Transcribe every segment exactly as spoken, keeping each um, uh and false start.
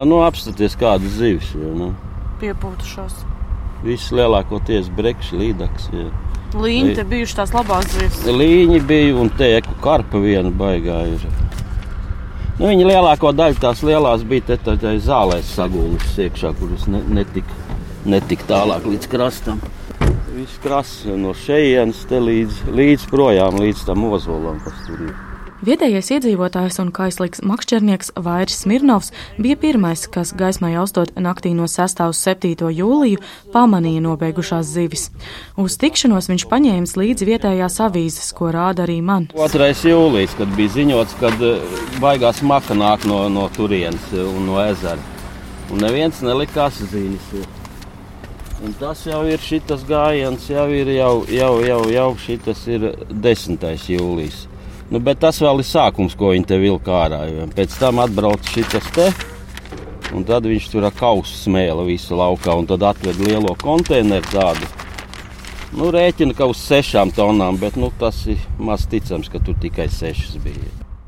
Nu, apstaties kādas zivis. Ja, nu. Piepūtušās. Viss lielākoties brekši, līdaks. Ja. Līņi te bijuši tās labās zivis. Līņi bija un tēku karpa viena baigā ir. Nu, viņi lielāko daļu tās lielās bija te tā zālēs sagūlušas iekšā, kuras ne, netika, netika tālāk līdz krastam. Viss krasts no šejienes te līdz, līdz projām, līdz tam ozolam, kas tur ir. Vietējais iedzīvotājs un kaislīgs makšķernieks Vairis Smirnovs bija pirmais, kas gaismai austot naktī no sestā uz septīto jūliju pamanīja nobeigušās zivis. Uz tikšanos viņš paņēmis līdzi vietējās avīzes, ko rāda arī man. otrais jūlijas, kad bija ziņots, kad baigās maka nāk no, no turienes un no ezera. Un neviens nelikās ziņas. Un tas jau ir šitas gājiens, jau ir jau, jau, jau, jau šitas ir desmitais jūlijas. Nu, bet tas vēl ir sākums, ko viņi te vilka ārā. Pēc tam atbrauc šitas te, un tad viņš tur ar kausu smēla visu laukā, un tad atved lielo konteineru tādu. Nu, rēķina, ka uz sešām tonām, bet nu, tas ir maz ticams, ka tur tikai sešas bija.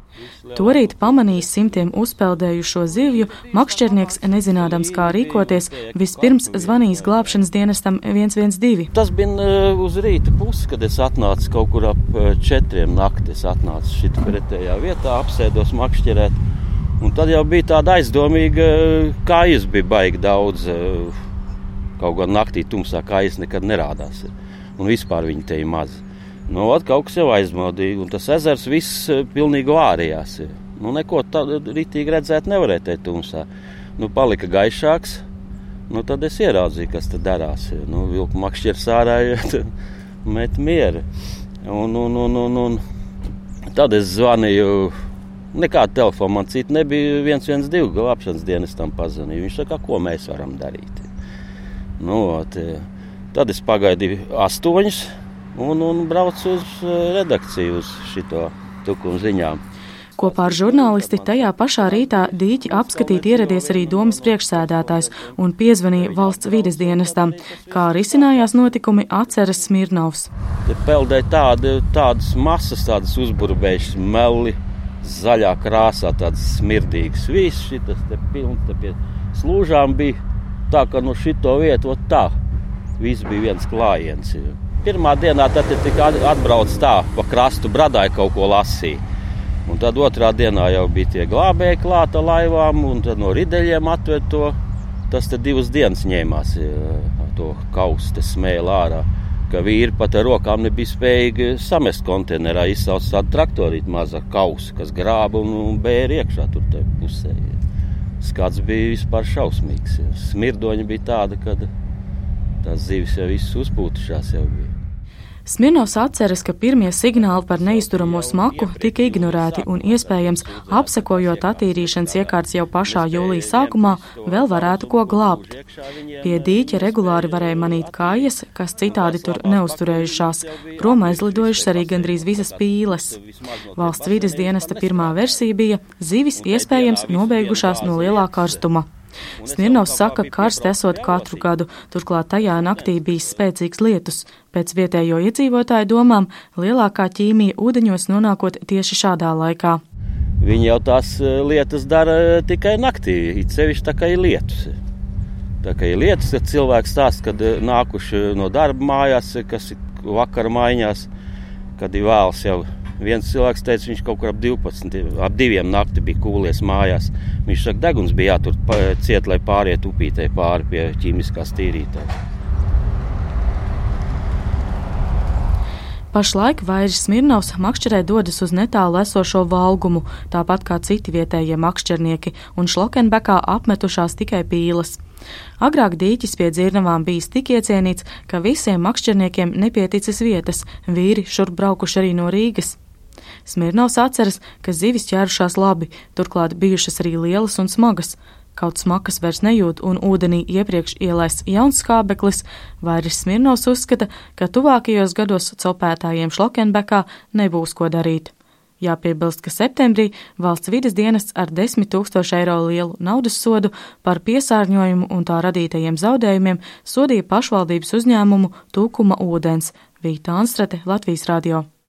Torīt pamanījis simtiem uzpeldējušo zivju, makšķernieks, nezinādams, kā rīkoties, vispirms zvanījis glābšanas dienestam viens viens divi. Tas bija uz rīta pusi, kad es atnācu kaut kur ap četriem nakti. Es atnācu šitā pretējā vietā, apsēdos makšķerēt. Un tad jau bija tāda aizdomīga, kājas bija baigi daudz. Kaut gan naktī tumsā kājas nekad nerādās. Un vispār viņi te ir maz. Nu, ot, kaut kas jau aizmaudīgi, un tas ezers viss pilnīgi vārījās. Nu, neko tādu ritīgi redzēt nevarēja te tumsā. Nu, palika gaišāks, nu, tad es ieraudzīju, kas te darās. Nu, vilku makšķers ārā, met mieru. Un, un, un, un, un tad es zvanīju, nekādu telefonu man citu nebija, viens viens divi glābšanas dienestam pazvanīju. Viņš saka, ko mēs varam darīt. Nu, ot, tad es pagaidīju astoņus. Un, un brauc uz redakciju, uz šito tukuma ziņām. Kopā ar žurnālisti tajā pašā rītā dīķi apskatīt ieradies arī domas priekšsēdētājs un piezvanīja valsts vides dienestam. Kā risinājās notikumi, atceras Smirnovs. Te peldēja tāda, tādas masas, tādas uzburbējušas meli, zaļā krāsā, tādas smirdīgas. Viss šitas te pilns, te pie slūžām bija tā, ka no šito vietu, ot tā, viss bija viens klājiens. Pirmā dienā tad tika atbrauc tā, pa krastu bradāja kaut ko lasīja. Un tad otrā dienā jau bija tie glābēji klāta laivām, un tad no rideļiem atved to. Tas te divas dienas ņēmās to kausu, te smēla ārā, ka vīri pat ar rokām nebija spējīgi samest konteinerā, izsauc tādu traktorīti mazu kausu, kas grāba un, un bēra iekšā tur te pusē. Skats bija vispār šausmīgs. Smirdoņa bija tāda, kad tās zivis jau viss uzpūtušās jau bija. Smirnovs atceras, ka pirmie signāli par neizturamo smaku tika ignorēti un iespējams, apsekojot attīrīšanas iekārtas jau pašā jūlija sākumā, vēl varētu ko glābt. Pie dīķa regulāri varēja manīt kājas, kas citādi tur neuzturējušās. Prom aizlidojušas arī gandrīz visas pīles. Valsts vides dienesta pirmā versija bija zivis iespējams nobeigušās no lielā karstuma. Smirnovs saka, karsti esot katru gadu, turklāt tajā naktī bijis spēcīgs lietus. Pēc vietējo iedzīvotāju domām, lielākā ķīmija ūdeņos nonākot tieši šādā laikā. Viņi jau tās lietas dara tikai naktī, it sevišķi tā kā ir lietus. Tā kā ir lietus, kad cilvēks stāsta, kad nākuši no darba mājās, kas ir vakara maiņās, kad ir vēls jau. Viens cilvēks teica, viņš kaut kur ap divpadsmit, ap diviem nakti bija kūlies mājās. Viņš saka, deguns bija jātur ciet, lai pāriet upītē pāri pie ķīmiskās tīrītāja. Pašlaik Vairis Smirnovs makšķerē dodas uz netālu esošo Valgumu, tāpat kā citi vietējie makšķernieki, un Šlokenbekā apmetušās tikai pīles. Agrāk dīķis pie dzirnavām bijis tik iecienīts, ka visiem makšķerniekiem nepieticis vietas, vīri šurp braukuši arī no Rīgas. Smirnovs atceras, ka zivis ķērušās labi, turklāt bijušas arī lielas un smagas. Kaut smakas vairs nejūt un ūdenī iepriekš ielaists jauns skābeklis, Vairis Smirnovs uzskata, ka tuvākajos gados copētājiem Šlokenbekā nebūs ko darīt. Jāpiebilst, ka septembrī valsts vides dienests ar desmit tūkstošu eiro lielu naudas sodu par piesārņojumu un tā radītajiem zaudējumiem sodīja pašvaldības uzņēmumu Tukuma ūdens. Vīta Anstrate, Latvijas radio.